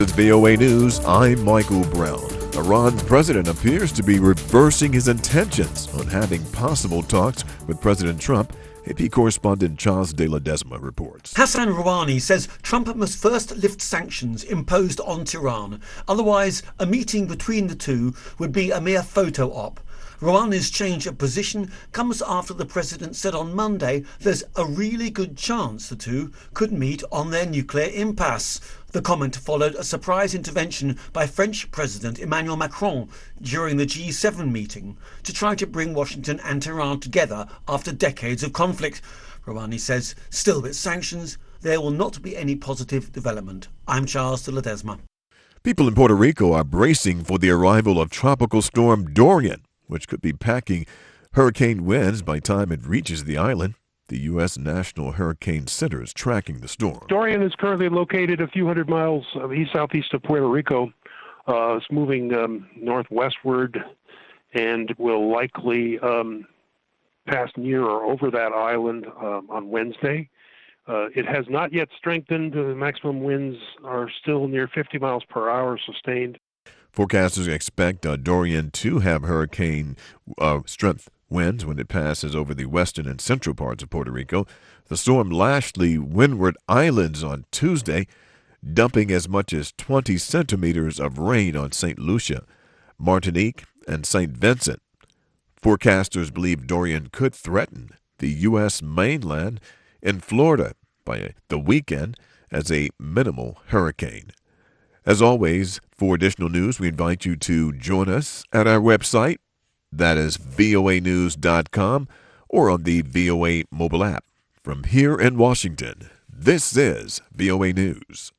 With VOA News, I'm Michael Brown. Iran's president appears to be reversing his intentions on having possible talks with President Trump. AP correspondent Charles de Ledesma reports. Hassan Rouhani says Trump must first lift sanctions imposed on Tehran. Otherwise, a meeting between the two would be a mere photo op. Rouhani's change of position comes after the president said on Monday there's a really good chance the two could meet on their nuclear impasse. The comment followed a surprise intervention by French President Emmanuel Macron during the G7 meeting to try to bring Washington and Tehran together after decades of conflict. Rouhani says, still with sanctions, there will not be any positive development. I'm Charles de Ledesma. People in Puerto Rico are bracing for the arrival of Tropical Storm Dorian, which could be packing hurricane winds by the time it reaches the island. The U.S. National Hurricane Center is tracking the storm. Dorian is currently located a few hundred miles east-southeast of Puerto Rico. It's moving northwestward and will likely pass near or over that island on Wednesday. It has not yet strengthened. The maximum winds are still near 50 miles per hour sustained. Forecasters expect Dorian to have hurricane strength winds when it passes over the western and central parts of Puerto Rico. The storm lashed the Windward Islands on Tuesday, dumping as much as 20 centimeters of rain on St. Lucia, Martinique, and St. Vincent. Forecasters believe Dorian could threaten the U.S. mainland and Florida by the weekend as a minimal hurricane. As always, for additional news, we invite you to join us at our website. That is voanews.com or on the VOA mobile app. From here in Washington, this is VOA News.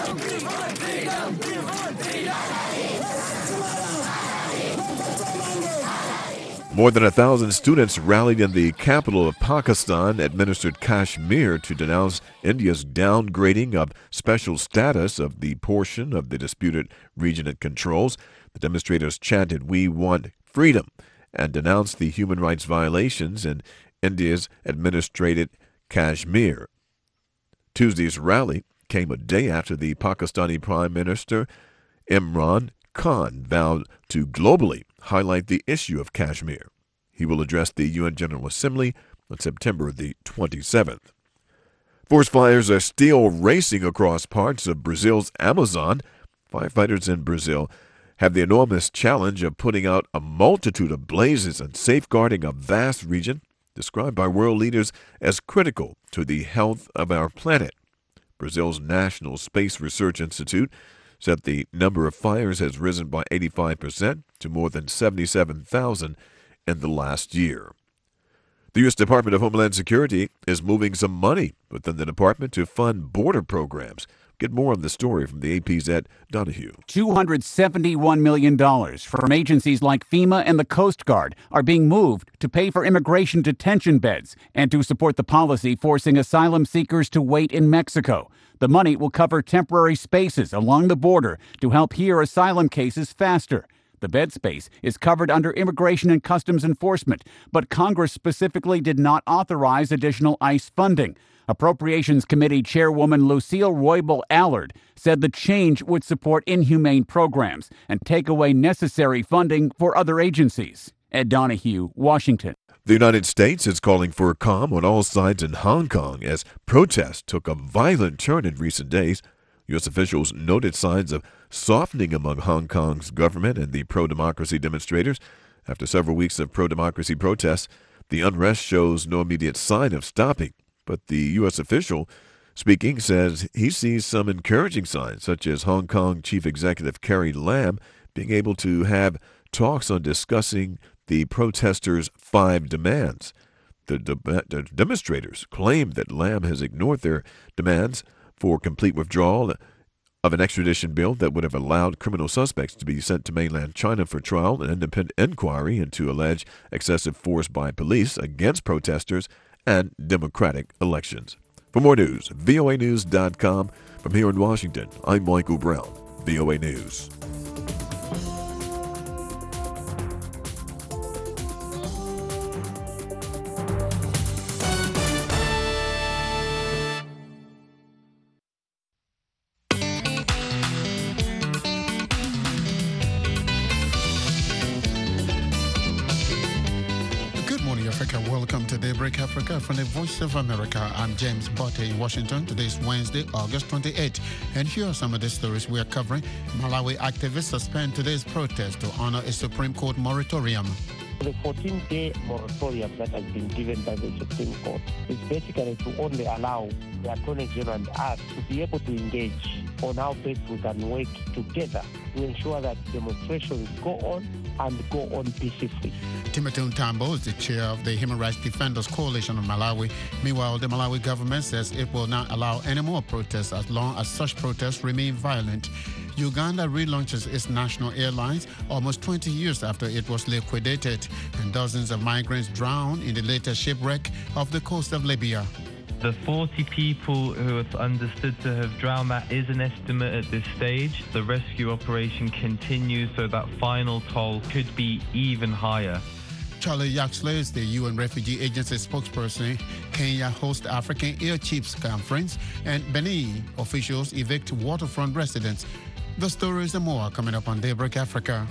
More than 1,000 students rallied in the capital of Pakistan-administered Kashmir to denounce India's downgrading of special status of the portion of the disputed region it controls. The demonstrators chanted, "We want freedom," and denounced the human rights violations in India's administered Kashmir. Tuesday's rally came a day after the Pakistani Prime Minister Imran Khan vowed to globally highlight the issue of Kashmir. He will address the UN General Assembly on September the 27th. Forest fires are still racing across parts of Brazil's Amazon. Firefighters in Brazil have the enormous challenge of putting out a multitude of blazes and safeguarding a vast region described by world leaders as critical to the health of our planet. Brazil's National Space Research Institute said the number of fires has risen by 85% to more than 77,000 in the last year. The U.S. Department of Homeland Security is moving some money within the department to fund border programs. Get more on the story from the AP's Ed Donahue. $271 million from agencies like FEMA and the Coast Guard are being moved to pay for immigration detention beds and to support the policy forcing asylum seekers to wait in Mexico. The money will cover temporary spaces along the border to help hear asylum cases faster. The bed space is covered under Immigration and Customs Enforcement, but Congress specifically did not authorize additional ICE funding. Appropriations Committee Chairwoman Lucille Roybal-Allard said the change would support inhumane programs and take away necessary funding for other agencies. Ed Donahue, Washington. The United States is calling for calm on all sides in Hong Kong as protests took a violent turn in recent days. U.S. officials noted signs of softening among Hong Kong's government and the pro-democracy demonstrators. After several weeks of pro-democracy protests, the unrest shows no immediate sign of stopping. But the U.S. official speaking says he sees some encouraging signs, such as Hong Kong Chief Executive Carrie Lam being able to have talks on discussing the protesters' 5 demands. The demonstrators claim that Lam has ignored their demands for complete withdrawal of an extradition bill that would have allowed criminal suspects to be sent to mainland China for trial, an independent inquiry into alleged excessive force by police against protesters, and democratic elections. For more news, voanews.com. From here in Washington, I'm Michael Brown, VOA News. Africa. Welcome to Daybreak Africa from the Voice of America. I'm James Botte in Washington. Today is Wednesday, August 28th. And here are some of the stories we are covering. Malawi activists suspend today's protest to honor a Supreme Court moratorium. The 14-day moratorium that has been given by the Supreme Court is basically to only allow the Attorney General and us to be able to engage on how best we can work together to ensure that demonstrations go on and go on peacefully. Timothy Ntambo is the chair of the Human Rights Defenders Coalition of Malawi. Meanwhile, the Malawi government says it will not allow any more protests as long as such protests remain violent. Uganda relaunches its national airlines almost 20 years after it was liquidated, and dozens of migrants drowned in the latest shipwreck off the coast of Libya. The 40 people who are understood to have drowned, that is an estimate at this stage. The rescue operation continues, so that final toll could be even higher. Charlie Yaxley is the UN Refugee Agency spokesperson. Kenya hosts African Air Chiefs Conference, and Benin officials evict waterfront residents. The stories and more coming up on Daybreak Africa.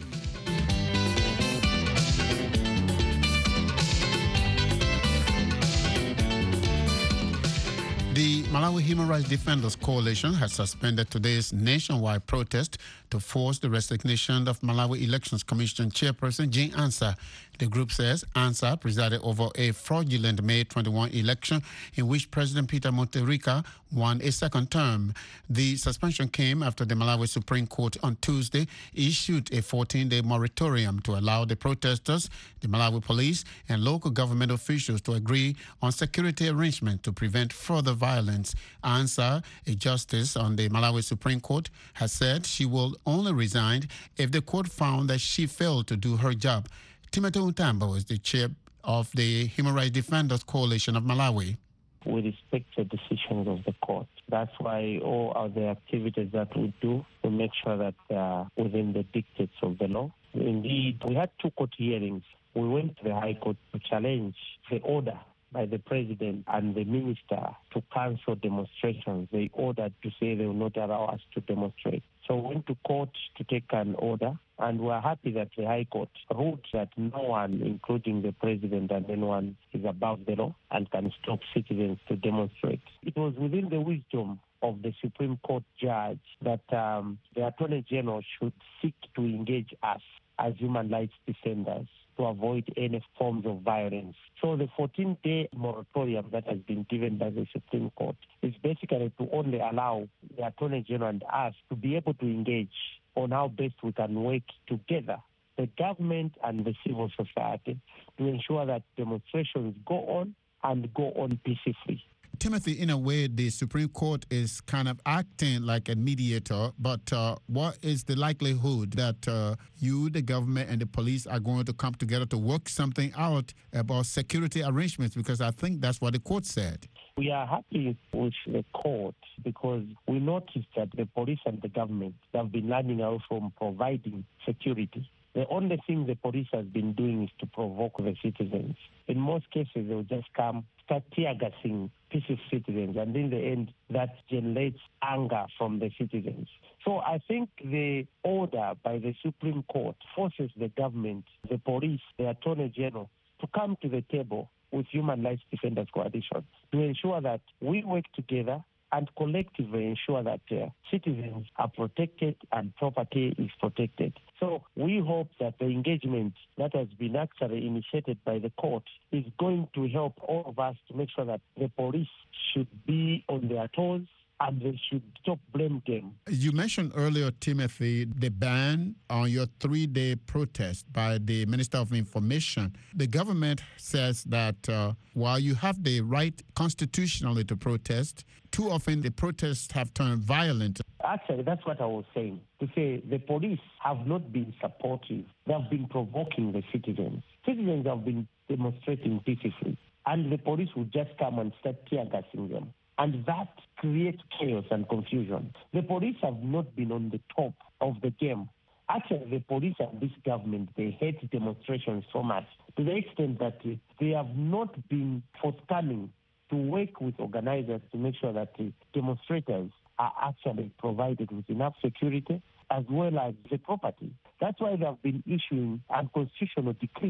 The Malawi Human Rights Defenders Coalition has suspended today's nationwide protest to force the resignation of Malawi Elections Commission Chairperson Jean Ansah. The group says Ansah presided over a fraudulent May 21 election in which President Peter Mutharika won a second term. The suspension came after the Malawi Supreme Court on Tuesday issued a 14-day moratorium to allow the protesters, the Malawi police, and local government officials to agree on security arrangements to prevent further violence. Ansah, a justice on the Malawi Supreme Court, has said she will only resign if the court found that she failed to do her job. Timothy Ntambo is the chair of the Human Rights Defenders Coalition of Malawi. We respect the decisions of the court. That's why all other activities that we do, we make sure that they are within the dictates of the law. Indeed, we had 2 court hearings. We went to the High Court to challenge the order by the president and the minister to cancel demonstrations. They ordered to say they will not allow us to demonstrate. So we went to court to take an order, and we're happy that the High Court ruled that no one, including the president and anyone, is above the law and can stop citizens to demonstrate. It was within the wisdom of the Supreme Court judge that the Attorney General should seek to engage us as human rights defenders to avoid any forms of violence. So the 14-day moratorium that has been given by the Supreme Court is basically to only allow the Attorney General and us to be able to engage on how best we can work together, the government and the civil society, to ensure that demonstrations go on and go on peacefully. Timothy, in a way, the Supreme Court is kind of acting like a mediator, but what is the likelihood that you, the government, and the police are going to come together to work something out about security arrangements? Because I think that's what the court said. We are happy with the court because we noticed that the police and the government have been learning out from providing security. The only thing the police has been doing is to provoke the citizens. In most cases, they will just come, start tear-gassing peaceful citizens, and in the end, that generates anger from the citizens. So I think the order by the Supreme Court forces the government, the police, the Attorney General to come to the table with Human Rights Defenders Coalition to ensure that we work together and collectively ensure that citizens are protected and property is protected. So we hope that the engagement that has been actually initiated by the court is going to help all of us to make sure that the police should be on their toes and they should stop blame game. You mentioned earlier, Timothy, the ban on your 3-day protest by the Minister of Information. The government says that while you have the right constitutionally to protest, too often the protests have turned violent. Actually, that's what I was saying. To say the police have not been supportive. They have been provoking the citizens. Citizens have been demonstrating peacefully, and the police would just come and start tear-gassing them. And that creates chaos and confusion. The police have not been on the top of the game. Actually, the police and this government, they hate demonstrations so much to the extent that they have not been forthcoming to work with organizers to make sure that the demonstrators are actually provided with enough security as well as the property. That's why they have been issuing unconstitutional decrees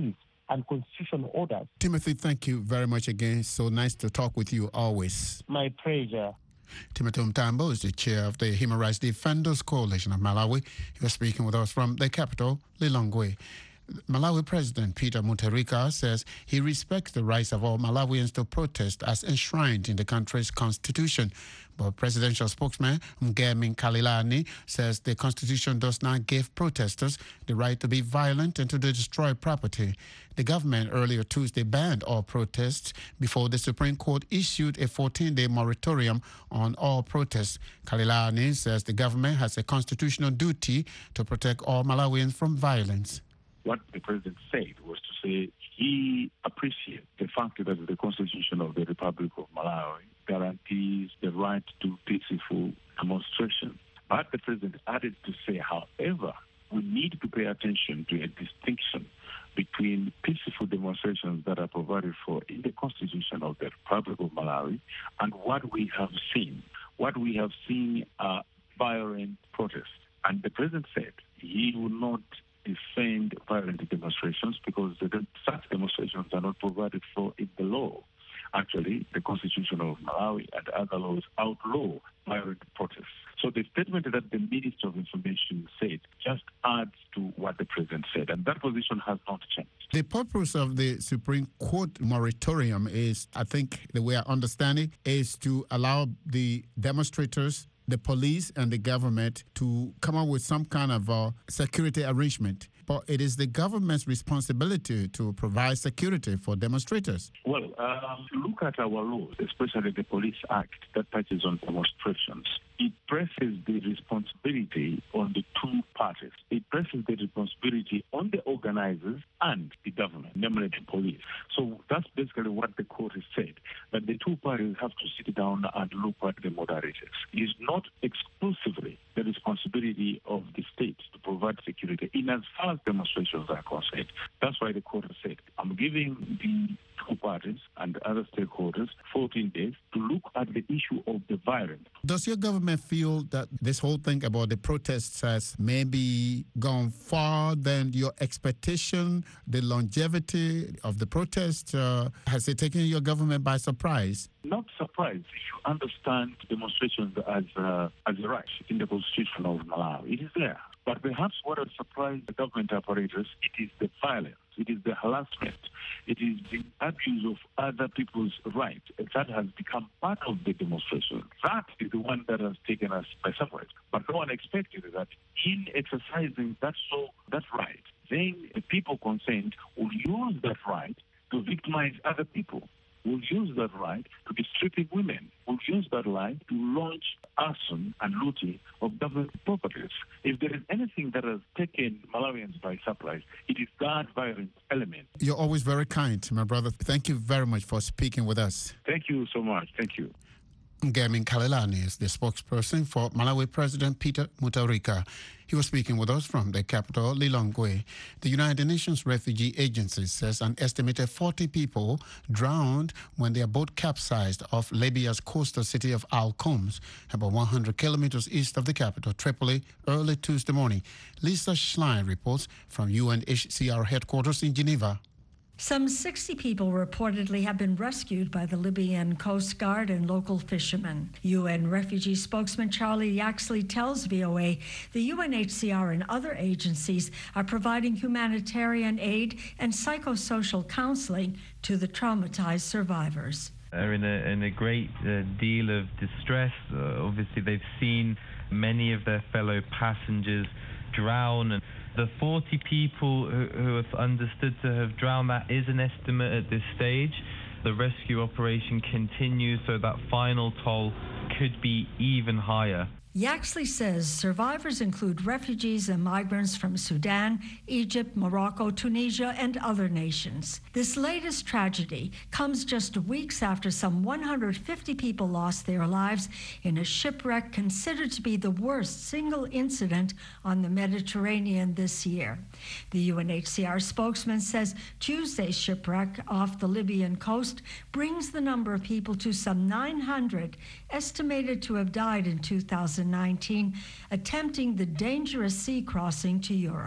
and constitutional orders. Timothy, thank you very much again. So nice to talk with you always. My pleasure. Timothy Mtambo is the chair of the Human Rights Defenders Coalition of Malawi. He was speaking with us from the capital, Lilongwe. Malawi President Peter Mutharika says he respects the rights of all Malawians to protest as enshrined in the country's constitution. But presidential spokesman Mgemi Khalilani says the constitution does not give protesters the right to be violent and to destroy property. The government earlier Tuesday banned all protests before the Supreme Court issued a 14-day moratorium on all protests. Khalilani says the government has a constitutional duty to protect all Malawians from violence. What the president said was to say he appreciates the fact that the Constitution of the Republic of Malawi guarantees the right to peaceful demonstration. But the president added to say, however, we need to pay attention to a distinction between peaceful demonstrations that are provided for in the Constitution of the Republic of Malawi and what we have seen. What we have seen are violent protests. And the president said he will not defend violent demonstrations because such demonstrations are not provided for in the law. Actually, the Constitution of Malawi and other laws outlaw violent protests. So the statement that the Minister of Information said just adds to what the President said, and that position has not changed. The purpose of the Supreme Court moratorium is, I think the way I understand it, is to allow the demonstrators, the police and the government to come up with some kind of security arrangement. But it is the government's responsibility to provide security for demonstrators. Well, look at our laws, especially the Police Act that touches on demonstrations. It presses the responsibility on the two parties. It presses the responsibility on the organizers and the government, namely the police. So that's basically what the court has said, that the two parties have to sit down and look at the moderators. It is not exclusively the responsibility of the state to provide security in as far as demonstrations are concerned. That's why the court has said, I'm giving the two parties and other stakeholders 14 days to look at the issue of the violence. Does your government feel that this whole thing about the protests has maybe gone far than your expectation, the longevity of the protest? Has it taken your government by surprise? Not surprised if you understand demonstrations as a right in the Constitution of Malawi. It is there. But perhaps what has surprised the government apparatus, it is the violence, it is the harassment, it is the abuse of other people's rights that has become part of the demonstration. That is the one that has taken us by surprise. But no one expected that in exercising that right, then the people concerned will use that right to victimize other people, will use that right to be stripping women, will use that right to launch arson and looting of government properties. If there is anything that has taken Malawians by surprise, it is that violent element. You're always very kind, my brother. Thank you very much for speaking with us. Thank you so much. Thank you. Mgemi Khalilani is the spokesperson for Malawi President Peter Mutharika. He was speaking with us from the capital, Lilongwe. The United Nations Refugee Agency says an estimated 40 people drowned when their boat capsized off Libya's coastal city of Al Khoms, about 100 kilometers east of the capital, Tripoli, early Tuesday morning. Lisa Schlein reports from UNHCR headquarters in Geneva. Some 60 people reportedly have been rescued by the Libyan Coast Guard and local fishermen. UN refugee spokesman Charlie Yaxley tells VOA the UNHCR and other agencies are providing humanitarian aid and psychosocial counseling to the traumatized survivors. Are in a great deal of distress. Obviously, they've seen many of their fellow passengers drown, and the 40 people who are understood to have drowned, that is an estimate at this stage. The rescue operation continues, so that final toll could be even higher. Yaxley says survivors include refugees and migrants from Sudan, Egypt, Morocco, Tunisia, and other nations. This latest tragedy comes just weeks after some 150 people lost their lives in a shipwreck considered to be the worst single incident on the Mediterranean this year. The UNHCR spokesman says Tuesday's shipwreck off the Libyan coast brings the number of people to some 900, estimated to have died in 2019, attempting the dangerous sea crossing to Europe.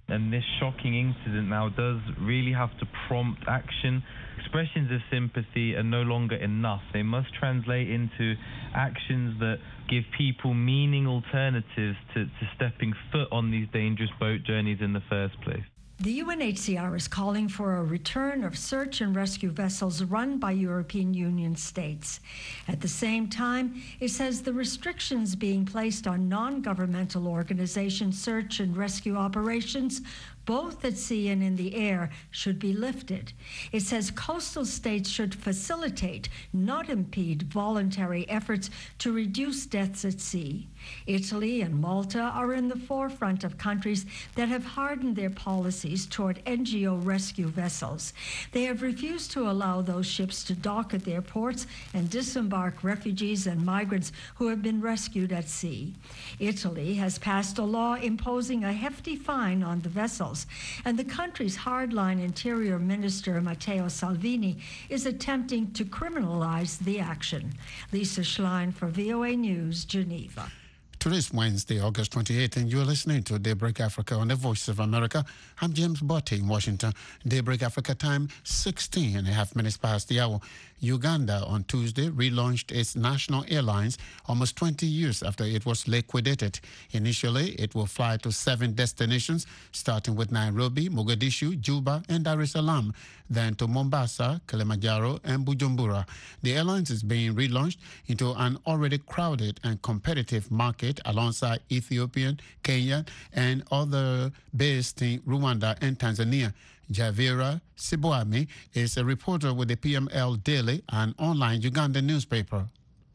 And this shocking incident now does really have to prompt action. Expressions of sympathy are no longer enough. They must translate into actions that give people meaning alternatives to stepping foot on these dangerous boat journeys in the first place. The UNHCR is calling for a return of search and rescue vessels run by European Union states. At the same time, it says the restrictions being placed on non-governmental organization search and rescue operations, both at sea and in the air, should be lifted. It says coastal states should facilitate, not impede, voluntary efforts to reduce deaths at sea. Italy and Malta are in the forefront of countries that have hardened their policies toward NGO rescue vessels. They have refused to allow those ships to dock at their ports and disembark refugees and migrants who have been rescued at sea. Italy has passed a law imposing a hefty fine on the vessels, and the country's hardline Interior Minister Matteo Salvini is attempting to criminalize the action. Lisa Schlein for VOA News, Geneva. Today is Wednesday, August 28th, and you're listening to Daybreak Africa on the Voice of America. I'm James Botte in Washington. Daybreak Africa time, 16 and a half minutes past the hour. Uganda on Tuesday relaunched its national airlines almost 20 years after it was liquidated. Initially, it will fly to 7 destinations, starting with Nairobi, Mogadishu, Juba, and Dar es Salaam, then to Mombasa, Kilimanjaro, and Bujumbura. The airlines is being relaunched into an already crowded and competitive market alongside Ethiopian, Kenyan, and other based in Rwanda and Tanzania. Javira Sibuami is a reporter with the PML Daily, an online Ugandan newspaper.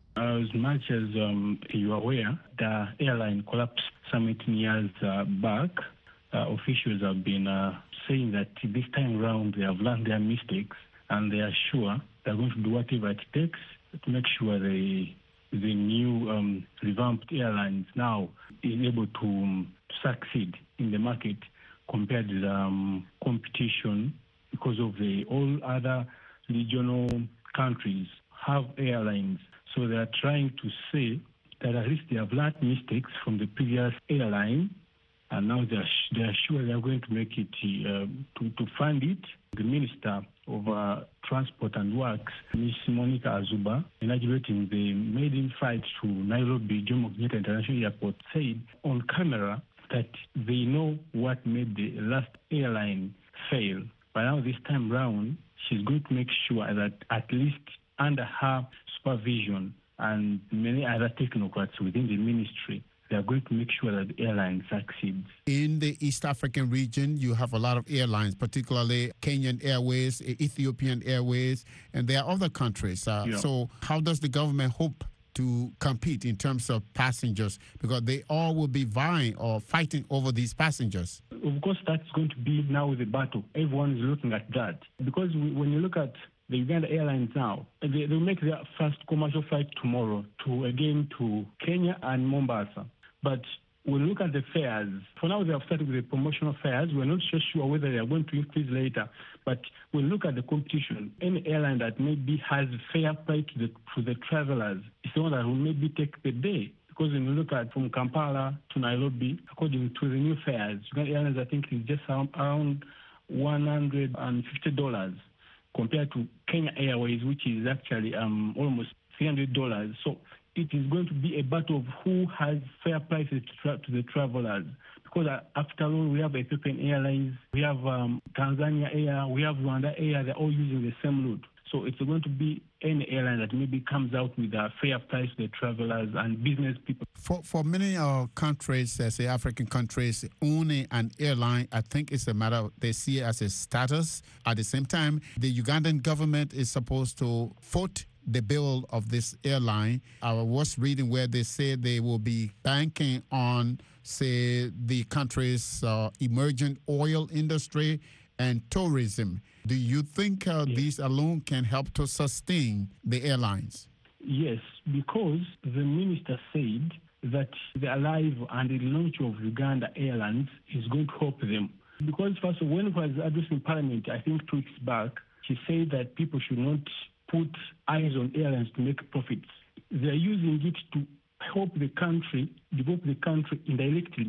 As much as you are aware, the airline collapsed some 18 years back. Officials have been saying that this time around they have learned their mistakes and they are sure they're going to do whatever it takes to make sure the new revamped airlines now is able to succeed in the market compared to the competition, because of all other regional countries have airlines. So they are trying to say that at least they have learned mistakes from the previous airline, and now they are sure they are going to make it to fund it. The Minister of Transport and Works, Ms. Monica Azuba, inaugurating the maiden flight to Nairobi Jomo Kenyatta International Airport, said on camera that they know what made the last airline fail. But now this time round, she's going to make sure that at least under her supervision and many other technocrats within the ministry, they are going to make sure that the airline succeeds. In the East African region, you have a lot of airlines, particularly Kenyan Airways, Ethiopian Airways, and there are other countries. So how does the government hope to compete in terms of passengers, because they all will be vying or fighting over these passengers? Of course, that's going to be now the battle. Everyone is looking at that. Because when you look at the Uganda Airlines now, they'll make their first commercial flight tomorrow to Kenya and Mombasa. But when you look at the fares, for now they have started with the promotional fares. We're not so sure whether they are going to increase later. But when you look at the competition, any airline that maybe has fair price to the travelers is the one that will maybe take the day. Because when you look at from Kampala to Nairobi, according to the new fares, Uganda Airlines, I think, is just around $150 compared to Kenya Airways, which is actually almost $300. So it is going to be a battle of who has fair prices to the travelers. Because after all, we have Ethiopian Airlines, we have Tanzania Air, we have Rwanda Air, they're all using the same route. So it's going to be any airline that maybe comes out with a fair price to the travelers and business people. For many countries, say African countries, owning an airline, I think it's a matter of, they see it as a status. At the same time, the Ugandan government is supposed to foot the bill of this airline. I was reading where they say they will be banking on, say, the country's emergent oil industry and tourism. Do you think these alone can help to sustain the airlines? Yes, because the minister said that the arrival and the launch of Uganda Airlines is going to help them. Because first, when he was addressing Parliament, I think 2 weeks back, she said that people should not put eyes on airlines to make profits. They are using it to help the country, develop the country indirectly.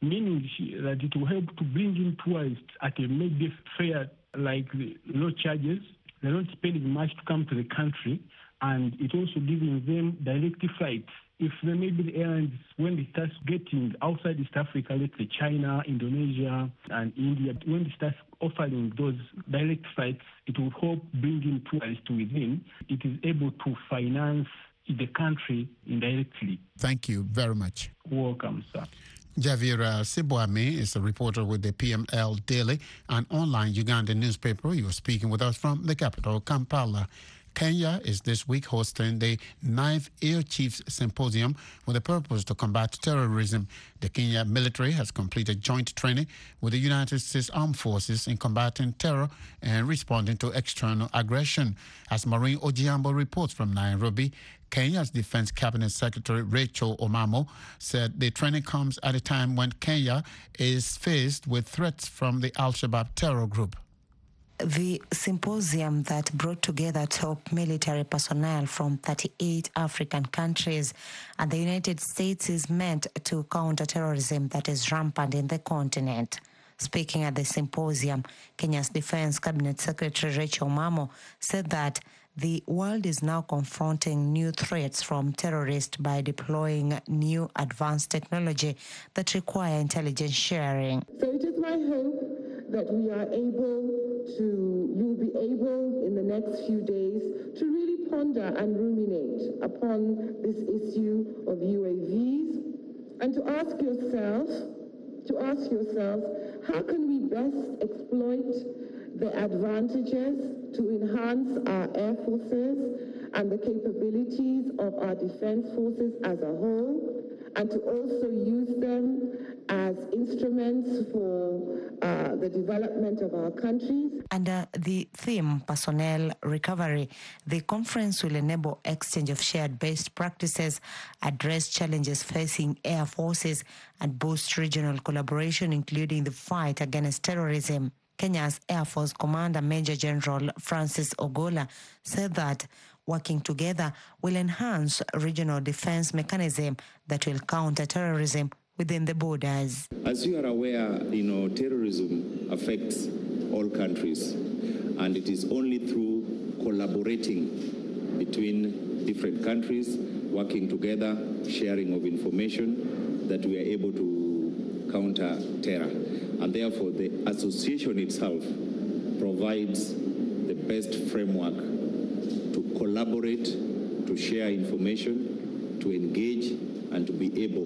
meaning that it will help to bring in tourists at a maybe fair, like low charges. They're not spending much to come to the country, and it also giving them direct flights. If there may be the airlines, when they start getting outside East Africa, let's say China, Indonesia, and India, when they start offering those direct flights, it will help bring in tourists within. It is able to finance the country indirectly. Thank you very much. Welcome, sir. Javier Sibwami is a reporter with the PML Daily, an online Ugandan newspaper. You are speaking with us from the capital, Kampala. Kenya is this week hosting the 9th Air Chiefs Symposium with a purpose to combat terrorism. The Kenya military has completed joint training with the United States Armed Forces in combating terror and responding to external aggression. As Maureen Ojiambo reports from Nairobi, Kenya's Defense Cabinet Secretary Rachel Omamo said the training comes at a time when Kenya is faced with threats from the Al-Shabaab terror group. The symposium that brought together top military personnel from 38 African countries and the United States is meant to counter terrorism that is rampant in the continent. Speaking at the symposium, Kenya's Defense Cabinet Secretary Rachel Omamo said that the world is now confronting new threats from terrorists by deploying new advanced technology that require intelligence sharing. So it is my hope that we will be able in the next few days to really ponder and ruminate upon this issue of UAVs and to ask yourselves, how can we best exploit the advantages to enhance our air forces and the capabilities of our defense forces as a whole, and to also use them as instruments for the development of our countries. Under the theme Personnel Recovery, the conference will enable exchange of shared best practices, address challenges facing air forces, and boost regional collaboration, including the fight against terrorism. Kenya's Air Force Commander Major General Francis Ogola said that working together will enhance regional defense mechanism that will counter terrorism within the borders. As you are aware, terrorism affects all countries, and it is only through collaborating between different countries, working together, sharing of information, that we are able to counter terror. And therefore, the association itself provides the best framework to collaborate, to share information, to engage, and to be able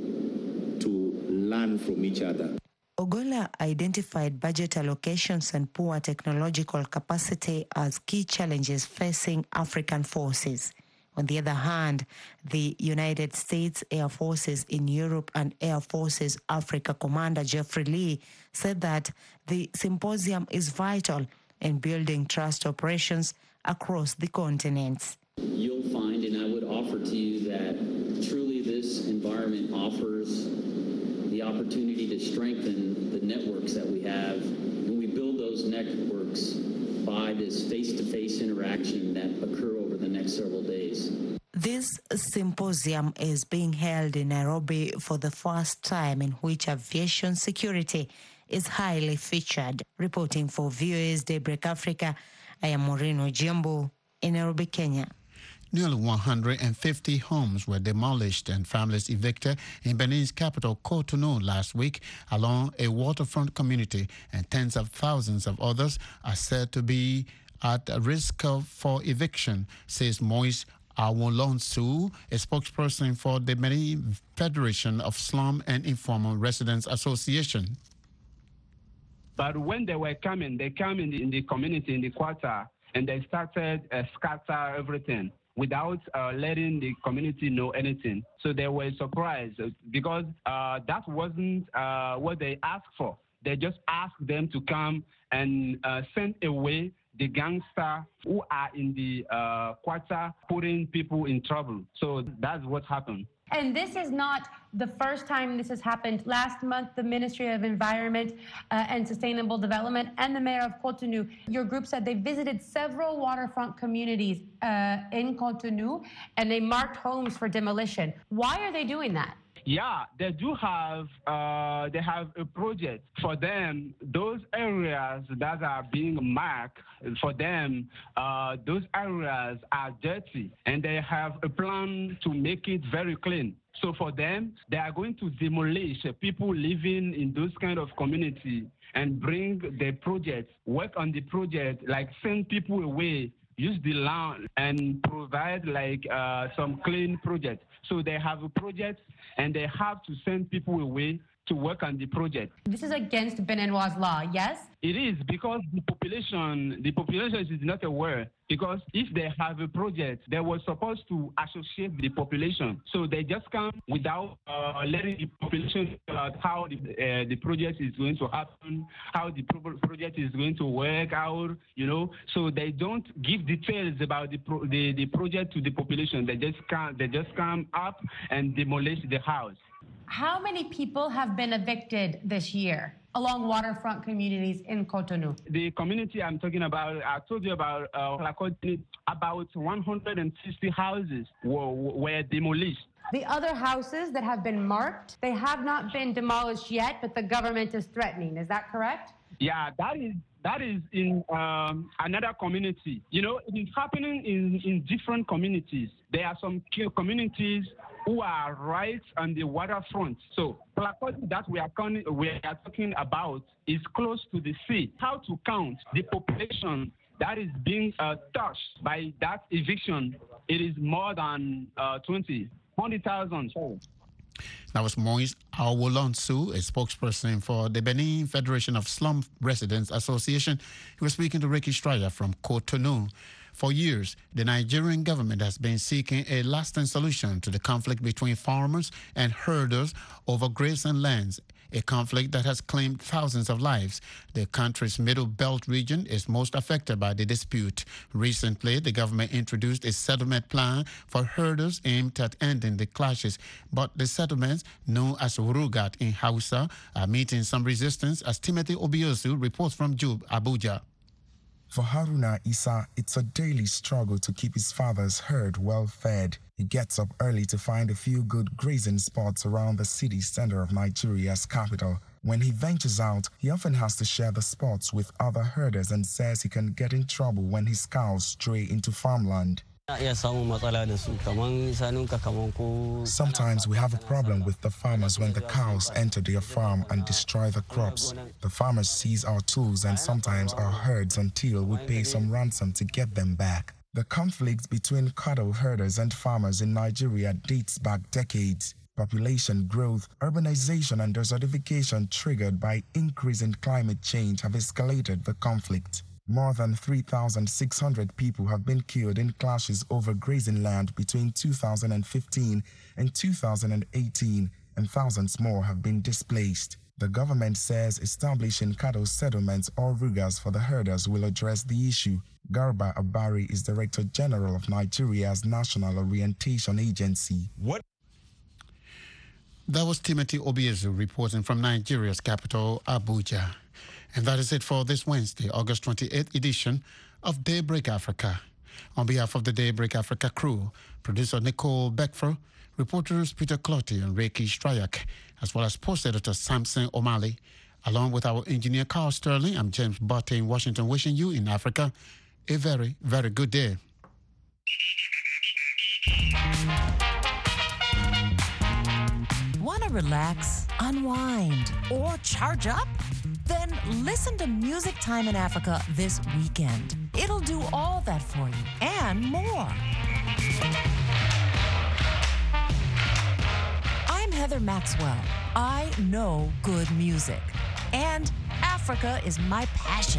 to learn from each other. Ogola identified budget allocations and poor technological capacity as key challenges facing African forces. On the other hand, the United States Air Forces in Europe and Air Forces Africa Commander Jeffrey Lee said that the symposium is vital in building trust operations across the continents. You'll find, and I would offer to you, that truly this environment offers the opportunity to strengthen the networks that we have. When we build those networks by this face-to-face interaction that occur over the next several days. This symposium is being held in Nairobi for the first time, in which aviation security is highly featured. Reporting for VOA's Daybreak Africa, I am Maureen Ojiambo in Nairobi, Kenya. Nearly 150 homes were demolished and families evicted in Benin's capital, Cotonou, last week along a waterfront community, and tens of thousands of others are said to be at risk for eviction, says Moise Awolonsu, a spokesperson for the Benin Federation of Slum and Informal Residents Association. But when they were coming, they came in the community, in the quarter, and they started scatter everything without letting the community know anything. So they were surprised because that wasn't what they asked for. They just asked them to come and send away the gangsters who are in the quarter, putting people in trouble. So that's what happened. And this is not the first time this has happened. Last month, the Ministry of Environment and Sustainable Development and the Mayor of Cotonou, your group said they visited several waterfront communities in Cotonou and they marked homes for demolition. Why are they doing that? Yeah, they do have. They have a project for them. Those areas that are being marked for them, those areas are dirty, and they have a plan to make it very clean. So for them, they are going to demolish people living in those kind of community and bring the project, work on the project, like send people away, use the land and provide like some clean project. So they have a project and they have to send people away to work on the project. This is against Beninois law, yes? It is, because the population is not aware. Because if they have a project, they were supposed to associate the population. So they just come without letting the population know about how the project is going to happen, how the project is going to work out, you know. So they don't give details about the project to the population. They just come up and demolish the house. How many people have been evicted this year along waterfront communities in Cotonou? The community I'm talking about, I told you about, about 160 houses were demolished. The other houses that have been marked, they have not been demolished yet, but the government is threatening. Is that correct? Yeah, that is in another community. You know, it is happening in different communities. There are some communities who are right on the waterfront. So Plakoti that we are talking about is close to the sea. How to count the population that is being touched by that eviction? It is more than 100,000. That was Moise Awolonsu, a spokesperson for the Benin Federation of Slum Residents Association. He was speaking to Ricky Stryer from Cotonou. For years, the Nigerian government has been seeking a lasting solution to the conflict between farmers and herders over grazing lands, a conflict that has claimed thousands of lives. The country's Middle Belt region is most affected by the dispute. Recently, the government introduced a settlement plan for herders aimed at ending the clashes, but the settlements, known as Rugat in Hausa, are meeting some resistance, as Timothy Obiosu reports from Jube, Abuja. For Haruna Issa, it's a daily struggle to keep his father's herd well fed. He gets up early to find a few good grazing spots around the city center of Nigeria's capital. When he ventures out, he often has to share the spots with other herders and says he can get in trouble when his cows stray into farmland. Sometimes we have a problem with the farmers when the cows enter their farm and destroy the crops. The farmers seize our tools and sometimes our herds until we pay some ransom to get them back. The conflict between cattle herders and farmers in Nigeria dates back decades. Population growth, urbanization and desertification triggered by increasing climate change have escalated the conflict. More than 3,600 people have been killed in clashes over grazing land between 2015 and 2018, and thousands more have been displaced. The government says establishing cattle settlements or rugas for the herders will address the issue. Garba Abari is Director General of Nigeria's National Orientation Agency. That was Timothy Obiezu reporting from Nigeria's capital, Abuja. And that is it for this Wednesday, August 28th edition of Daybreak Africa. On behalf of the Daybreak Africa crew, producer Nicole Beckford, reporters Peter Clotty and Reiki Stryak, as well as post editor Samson O'Malley, along with our engineer Carl Sterling, I'm James Butte in Washington, wishing you in Africa a very, very good day. Want to relax, unwind, or charge up? Then listen to Music Time in Africa this weekend. It'll do all that for you and more. I'm Heather Maxwell. I know good music, and Africa is my passion.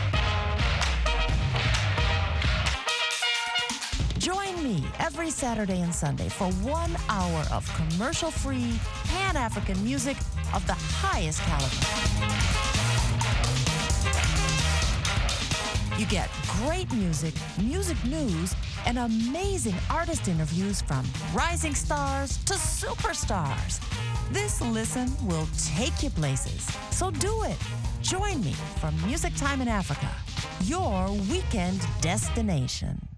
Join me every Saturday and Sunday for 1 hour of commercial-free, Pan-African music of the highest caliber. You get great music, music news, and amazing artist interviews from rising stars to superstars. This listen will take you places, so do it. Join me for Music Time in Africa, your weekend destination.